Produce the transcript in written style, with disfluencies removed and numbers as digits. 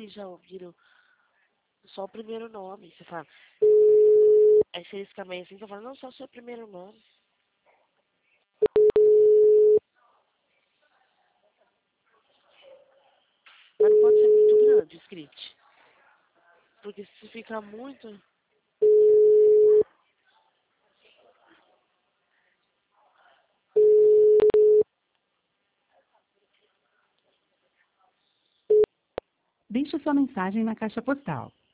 eles já ouviram só o primeiro nome. Você fala. Aí se eles ficam meio assim, você fala, não, só o seu primeiro nome. Mas não pode ser muito grande o script. Porque se ficar muito. Deixe sua mensagem na caixa postal